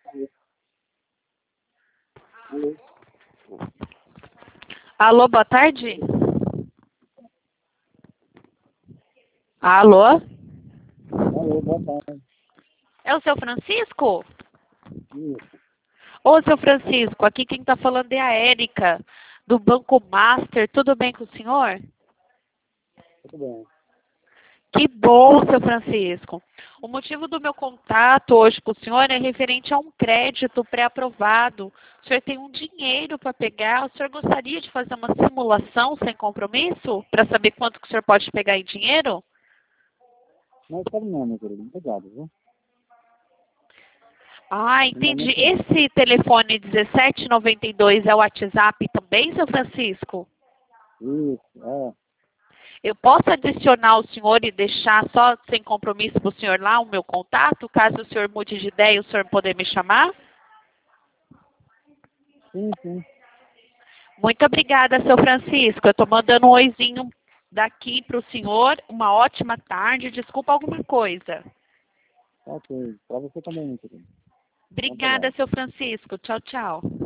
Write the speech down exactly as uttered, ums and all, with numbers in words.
Alô? Alô, boa tarde. Alô? Alô, boa tarde. É o seu Francisco? Isso, Ô, seu Francisco, aqui quem está falando é a Érica, do Banco Master. Tudo bem com o senhor? tudo bem. Que bom, seu Francisco. O motivo do meu contato hoje com o senhor é referente a um crédito pré-aprovado. O senhor tem um dinheiro para pegar. O senhor gostaria de fazer uma simulação sem compromisso para saber quanto que o senhor pode pegar em dinheiro? Mas tá não, meu querido. Obrigado, viu? Ah, No entendi. momento não. Esse telefone dezessete noventa e dois é o WhatsApp também, seu Francisco? Isso, é. Eu posso adicionar o senhor e deixar só sem compromisso para o senhor lá o meu contato, caso o senhor mude de ideia e o senhor poder me chamar? Sim, sim. Muito obrigada, seu Francisco. Eu estou mandando um oizinho daqui para o senhor. Uma ótima tarde. Desculpa alguma coisa. Tá ok. Pra você também, meu querido. Bom Obrigada, trabalho. seu Francisco. Tchau, tchau.